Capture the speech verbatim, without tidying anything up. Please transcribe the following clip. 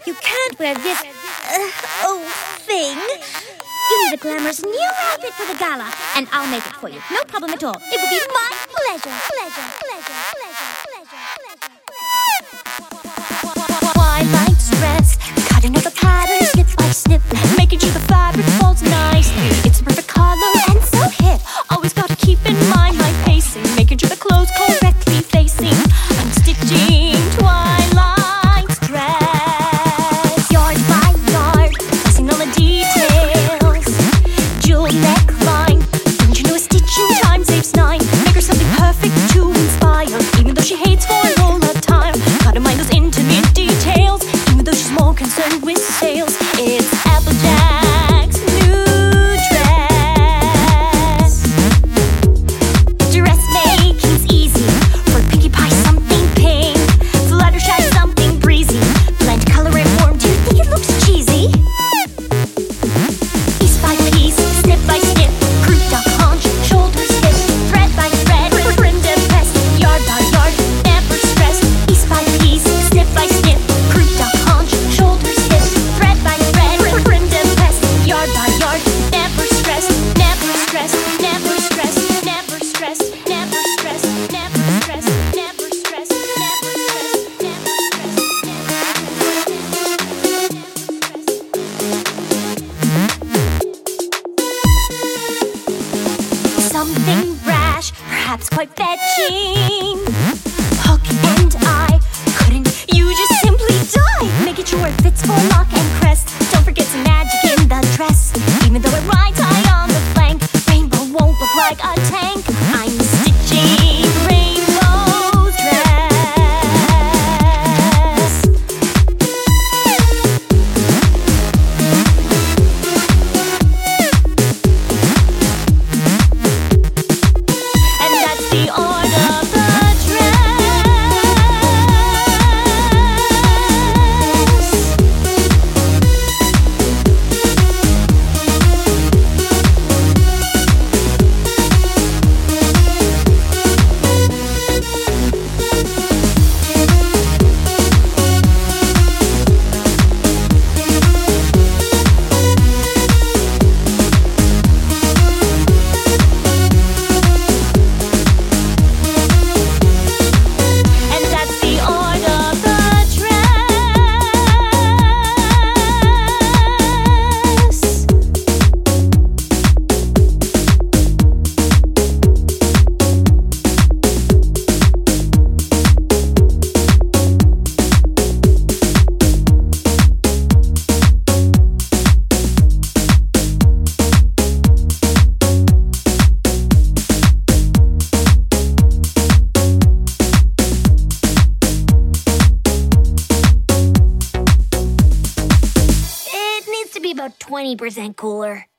You can't wear this, uh, oh, thing. You need a glamorous new outfit for the gala, and I'll make it for you. No problem at all. It will be my pleasure, pleasure, pleasure, pleasure, pleasure, pleasure. Twilight's dress, cutting out the pattern, snip by snip, making sure the fabric folds nicely. It's a perfect color and so hip. Always gotta keep in mind my pacing, making sure the clothes correctly facing. I'm stitching Twilight's dress, yard by yard, placing all the details. Jewel neckline, don't you know a stitching time saves nine? Make her something perfect to inspire, even though she hates for all the time. Gotta mind those intimate details, even though she's more concerned with sales. It's Applejack's new dress. Dressmaking's easy, for Pinkie Pie something pink, Fluttershy something breezy, blend color and form. Do you think it looks cheesy? Piece by piece, snip by snip, croup, duck, haunch, shoulders, hip, thread by thread, brim to press, yard by yard, never stress. Piece by piece, snip by snip, croup, duck, haunch, shoulders, hip, thread by thread, brim to press, yard by yard, never stress, never stress, never stress, never stress, never stress, never stress, never stress, never stress. Something brash, perhaps quite fetching. Hook and eye, couldn't you just simply die? Making sure it fits for lock and crest. Don't forget some magic in the dress. Even though it rides high on the flank, rainbow won't look like a tank. I'm stitching Rainbow's dress. And that's the art of the dress. And that's the art of the dress. It needs to be about twenty percent cooler.